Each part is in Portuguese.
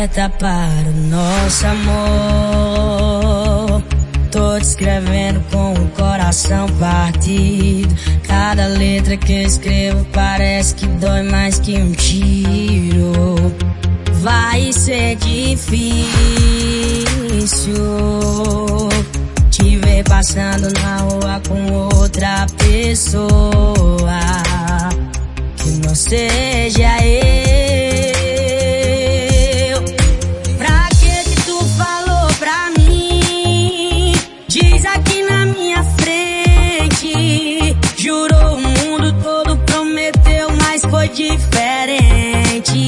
certa para o nosso amor. Tô te escrevendo com o coração partido. Cada letra que eu escrevo parece que dói mais que um tiro. Vai ser difícil te ver passando na rua com outra pessoa que não seja eu. Pra que tu falou pra mim? Diz aqui na minha frente. Jurou o mundo todo, prometeu, mas foi diferente.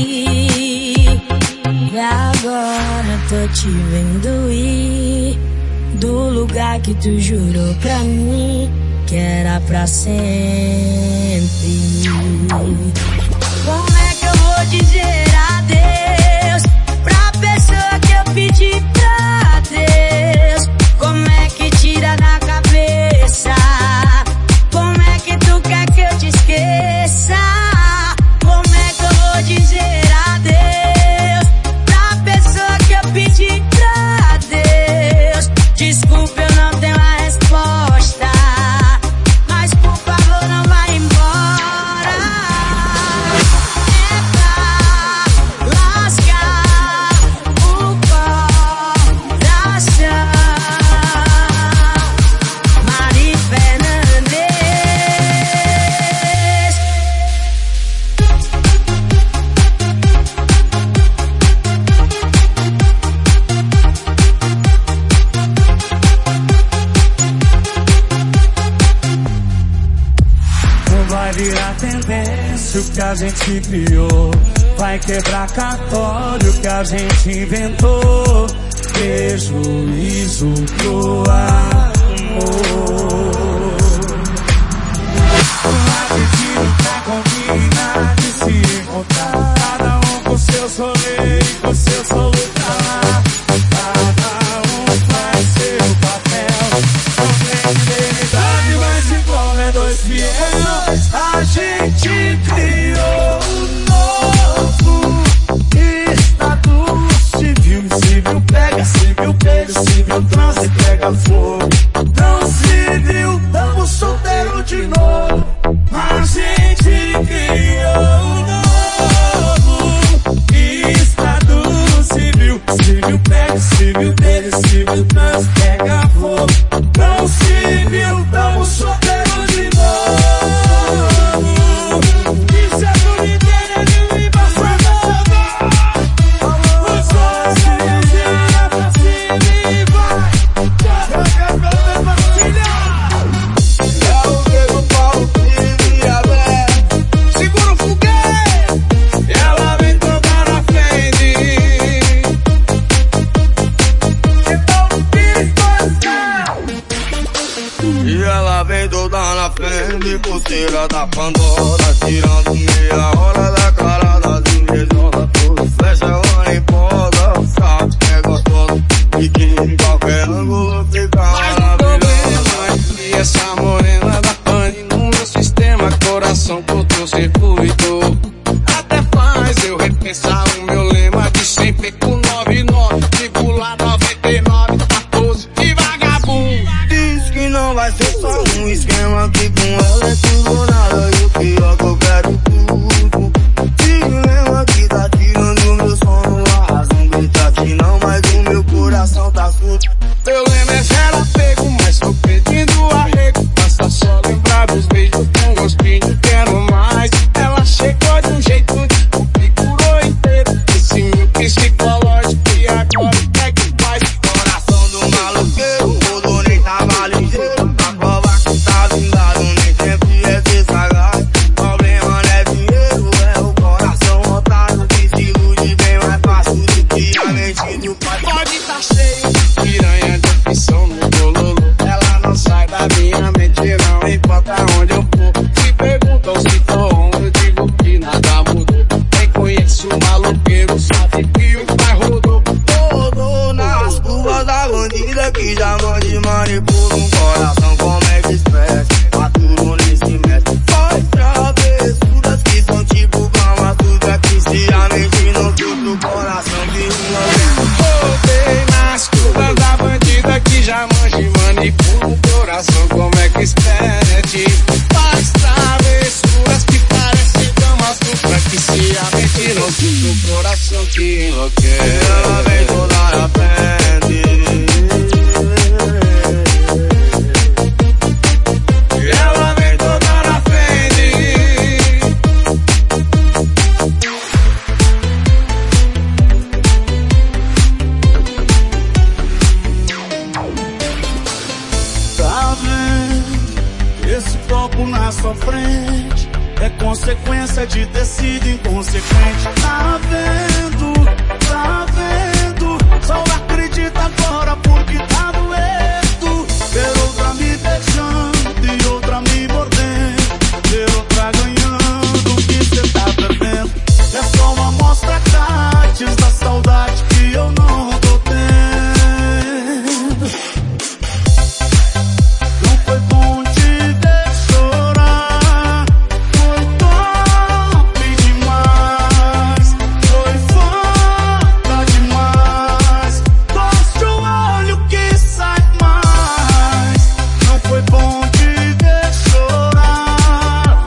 E agora tô te vendo ir do lugar que tu jurou pra mim que era pra sempre. Como é que eu vou dizer adeus pra pessoa que eu pedi pra Deus? Como é que tira da cabeça? Como é que tu quer que eu te esqueça? Como é que eu vou dizer adeus pra pessoa que eu pedi pra Deus? Desculpa, eu não tenho a resposta, mas por favor não vai embora. É pra lascar o coração. Mari Fernandes. Não vai virar tendência o que a gente criou. Vai quebrar cartório que a gente inventou. Prejuízo pro amor. Rapidinho pra combinar de se encontrar. Cada um com seu rolê e com seu solução. Cada um faz seu papel. Não tem fidelidade, mas se como é dois fiéis. A gente criou um novo estado civil. Civil pega, civil pega, civil transa e pega fogo. Tão civil, tamo solteiro de novo. A gente criou um novo estado civil. Civil pega, civil pega, civil transa e pega fogo. Tão civil, tamo solteiro de novo. Isso é doideira de me passar. Os dois vira pra cima e vai. Joga pra Brasília. É o Diego Paulo que via velho. Segura o foguete. Ela vem toda na frente. Então não pire coração. E ela vem toda na frente, pulseira da Pandora, tirando meia hora da cara das invejosa. Tudo flecha, ela nem poda, sabe que é gostoso e que em qualquer ângulo fica maravilhosa. E essa morena da pane no meu sistema, coração todo circuito. Até faz eu repensar o meu lema de sempre com 99, tripular 99, 14 e vagabundo. Diz que não vai ser só um esquema, que com ela é tudo ou nada. E o pior que eu quero tudo. Se lembra que tá tirando meu sono, a razão grita que não, mas o meu coração tá surdo. Meu lema é zero apego, mas tô pedindo arrego. Basta só lembrar dos beijos com gostinho, quero mais. Ela chegou de um jeito que configurou inteiro. Esse meu psicológico e agora é que faz. Coração do maloqueiro, o dono nem tava ligeiro. A prova que tá vingado, nem sempre é ser sagaz. Problema não é dinheiro, é o coração otário que se ilude bem mais fácil do que a mente do pai. Pode tá cheio de piranha de opção no bololo. Ela não sai da minha mente, não importa onde eu for. Se perguntam se tô onde, eu digo que nada mudou. Quem conhece o maloqueiro sabe que o pai rodou. Rodou nas curvas da bandida que já mande manipula um coração como é que expressa. Mas tudo nem se mexe. Faz travessuras que são tipo calma, tudo é que se a mente não fica o coração de um que enlouquece. Ela vem toda na frente. Ela vem toda na frente. Tá vendo? Esse copo na sua frente é consequência de ter sido inconsequente. Tá vendo? Tá vendo? Só acredita agora porque tá doendo. Ver outra me beijando e outra me mordendo. Ver outra ganhando o que cê tá perdendo. É só uma amostra grátis da saudade que eu não tô tendo. Não foi bom te ver chorar. Foi top demais. Foi foda demais. Torce o olho que sai mais. Não foi bom te ver chorar.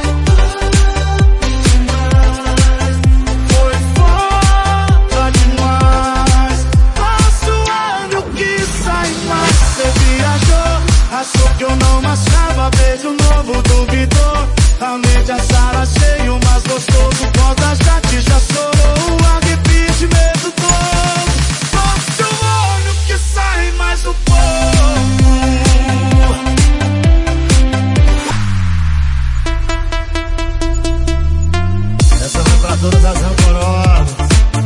Foi foda demais. Torce o olho que sai mais. Você viajou, achou que eu não achava. Beijo novo, duvidou. A mente a sala cheio, mas gostoso. Conta já que já chorou. Arrepite medo todo. Torce o olho que sai mais um pouco. Essa vai pra todas as rancorosas.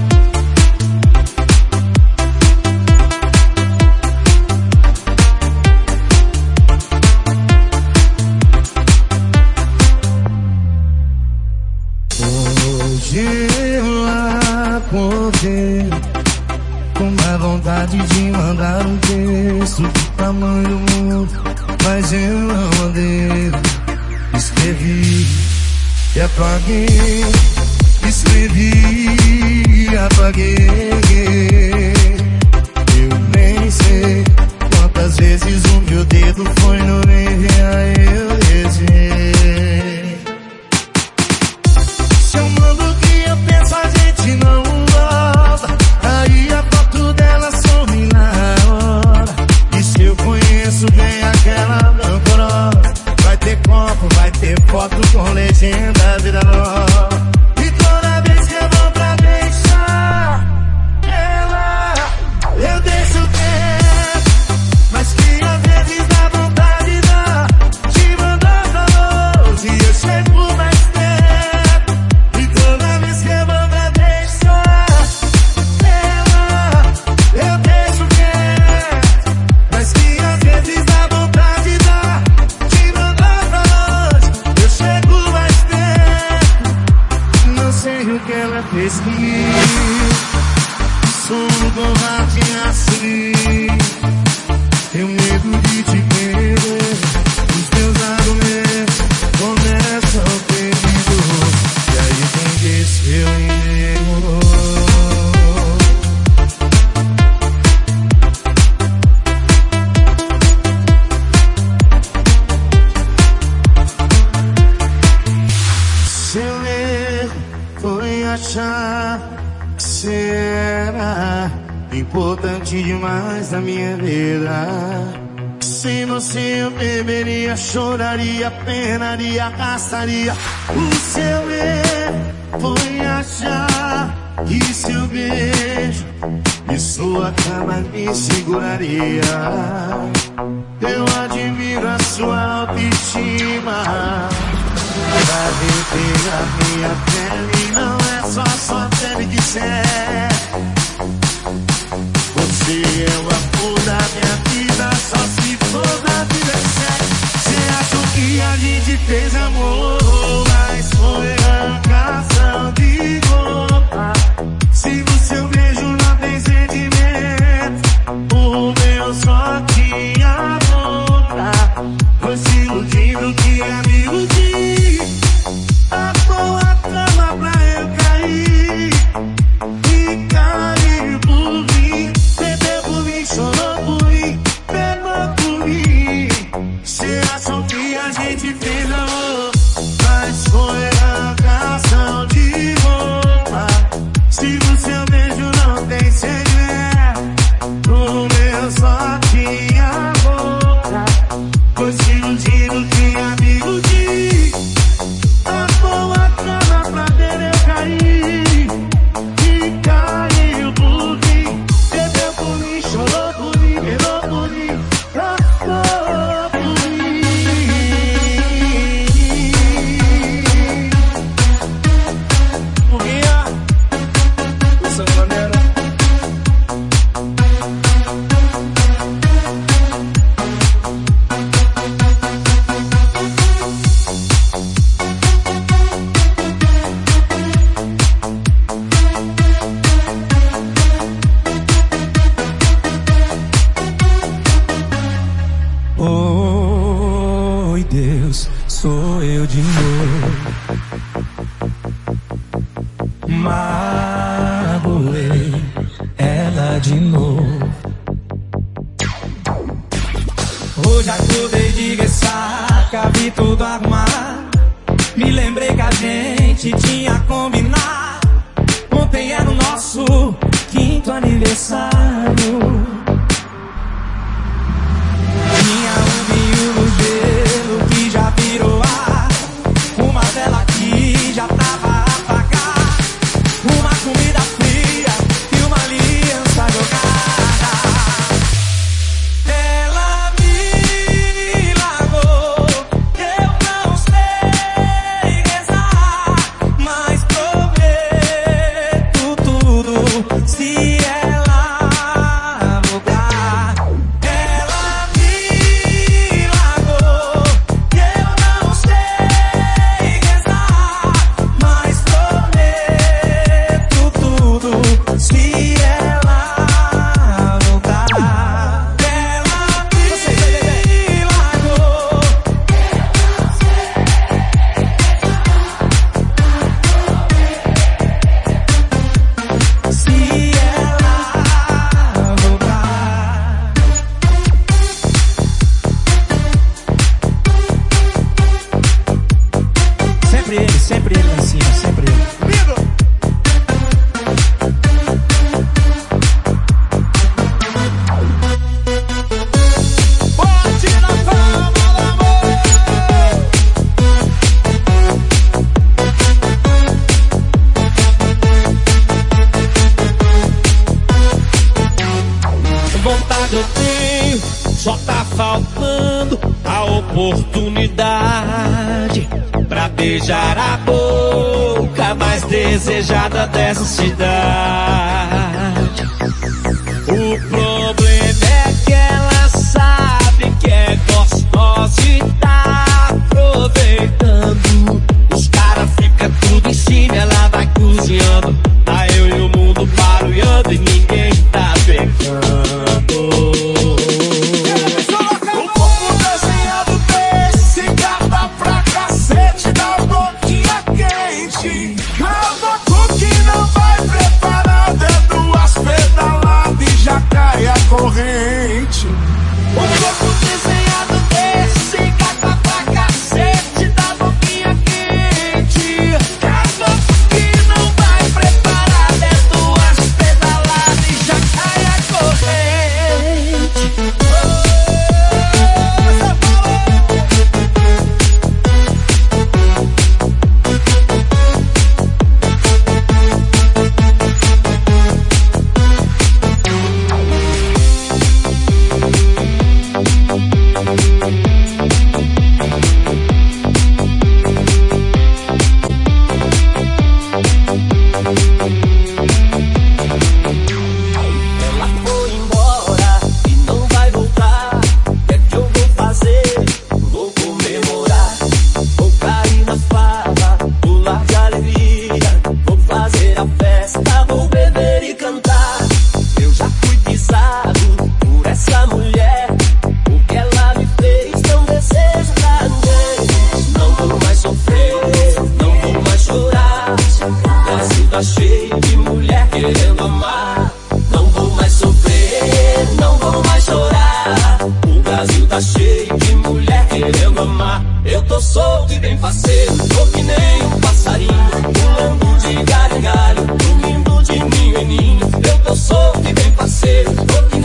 Hoje eu acordei com a vontade de mandar um texto do tamanho do mundo, mas eu não mandei. Escrevi e apaguei. Escrevi e apaguei. Eu nem sei quantas vezes o meu dedo foi no enviar, eu desviei. Se eu mando o que eu penso, a gente não volta. Aí a foto dela some na hora. E se eu conheço bem aquela rancorosa, vai ter copo, vai ter foto com legenda, vida nova. E toda vez que eu vou pra deixar ela, eu deixo quieto. Mas que às vezes dá vontade de mandar pra longe, e eu chego mais perto. E toda vez que eu vou pra deixar ela, eu deixo quieto. Mas que às vezes dá vontade de mandar pra longe, eu chego mais perto. Não sei o que ela fez comigo. Sou um covarde assim. Tenho medo de te perder. Os teus argumentos começam comigo. E aí quem disse eu erro? Seu erro foi achar que cê era importante demais na minha vida. Sem você eu beberia, choraria, penaria, gastaria. O seu erro foi achar que seu beijo e sua cama me seguraria. Eu admiro a sua autoestima. Pra derreter a minha pele, não é só sua pele que serve. Você é o amor da minha vida, só se for da vida séria. Cê achou que a gente fez amor, mas foi arrancação de roupa. Se o seu beijo não tem sentimento, o meu só tinha boca. Foi se iludindo que amigo de a boa cama pra eu cair. E cair por mim, bebeu por mim, chorou por mim, pegou por mim. Cê achou que a gente fez amor, no meu só tinha boca, pois se iludido que amigo diz. Armou a cama pra ver eu cair, e caiu por mim. Bebeu por mim, chorou por mim, berrou por mim, trocou por mim. Morria, essa maneira. Oi, Deus, sou eu de novo. Magoei ela de novo. Hoje acordei de ressaca, vi tudo arrumar. Me lembrei que a gente tinha combinado. Ontem era o nosso 5º aniversário. Tinha um vinho no gelo que já virou ar, uma vela que já tava a apagar, uma comida fria e uma aliança jogada. Ela me largou, eu não sei rezar, mas prometo tudo se ela voltar. Sempre ele lá em cima, sempre ele. Bote na palma da mão. Vontade eu tenho, só tá faltando a oportunidade pra beijar a boca mais desejada dessa cidade. O problema é que ela sabe que é gostosa e tá aproveitando. Os caras ficam tudo em cima, ela vai cozinhando. Tá eu e o mundo barulhando e ninguém tá pegando. Corrente. O corpo desenhado desse gata pra cacete da boquinha quente. Caboclo que não vai preparar, é 2 pedaladas e já cai a corrente. Tá cheio de mulher querendo amar. Não vou mais sofrer, não vou mais chorar. O Brasil tá cheio de mulher querendo amar. Eu tô solto e bem faceiro, tô que nem um passarinho, pulando de galho em galho, dormindo de ninho em ninho. Eu tô solto e bem faceiro, tô que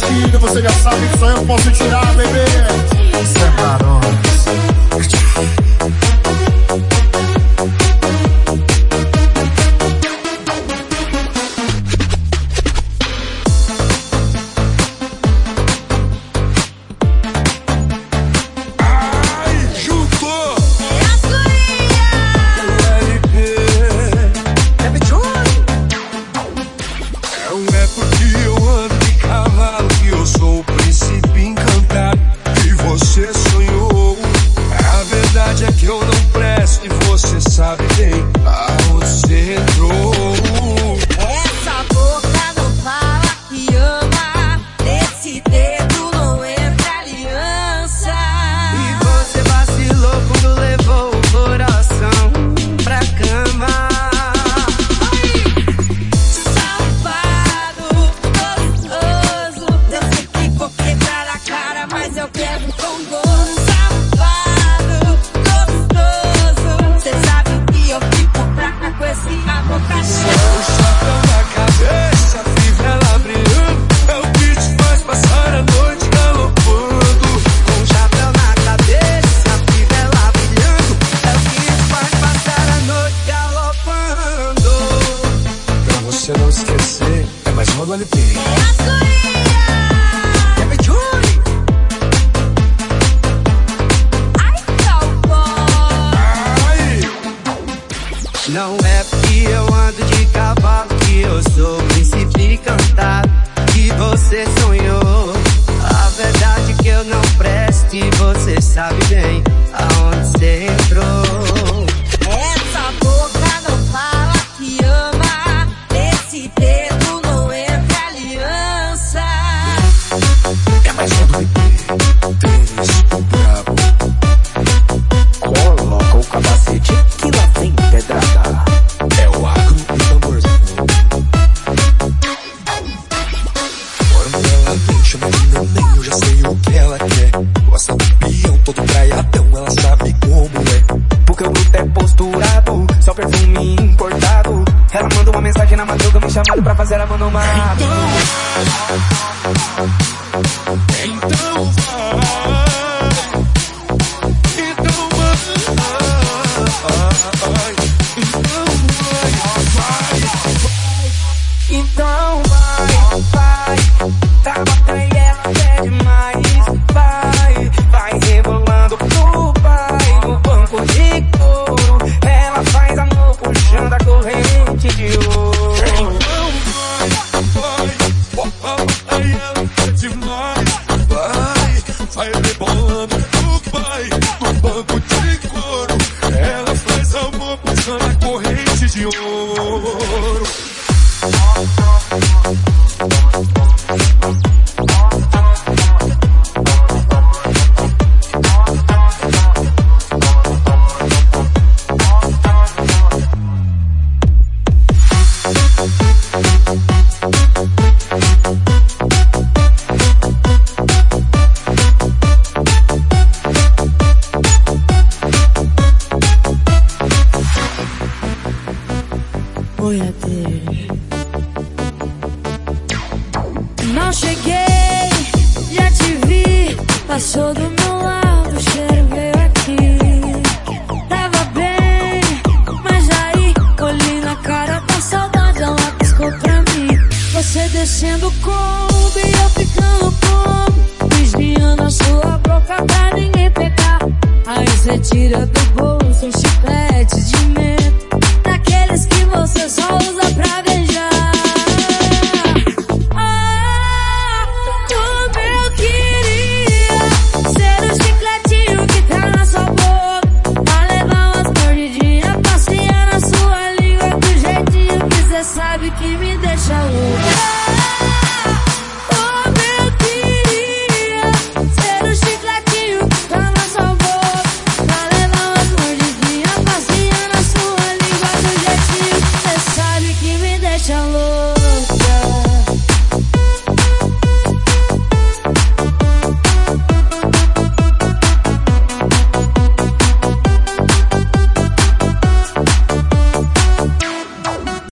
batida, você já sabe que só eu posso tirar, bebê. Separou. Não é porque eu ando de cavalo que eu sou príncipe encantado que você sonhou. A verdade é que eu não presto e você sabe bem aonde você entrou. Essa boca não fala que ama, esse dedo não entra aliança. É mais um do IP, 3, o brabo. Coloca o capacete que lá vem pedrada. É o agro e tamborzinho. Quando ela vem chamando neném, eu já sei o que ela quer. Gosta do peão todo traiadão, ela sabe como é. Porque o grupo é posturado, só perfume importado. Ela manda uma mensagem na madruga me chamando pra fazer a mano mato. Então vai. Então vai, tá bacana e ela quer demais. Vai rebolando pro pai, no banco de couro. Ela faz amor puxando a corrente de ouro. Vai, ela quer demais. Vai rebolando pro pai, no banco de couro. Ela faz amor puxando a corrente de ouro. Oi, adeus. Não cheguei, já te vi, passou do meu lado, o cheiro veio aqui. Tava bem, mas aí, olhei na cara da saudade, ela piscou pra mim. Você descendo Kombi, eu ficando como, desviando a sua boca pra ninguém pegar. Aí você tira do bolso um chiclete de menta, daqueles que você só usa pra beijar. Como eu queria ser o chicletinho que tá na sua boca, pra levar umas mordidinhas, passear na sua língua do jeitinho que cê sabe que me deixa louca. Como eu queria ser o chicletinho que tá na sua boca, pra levar umas mordidinhas, passear na sua língua do jeitinho que cê sabe que me deixa louca.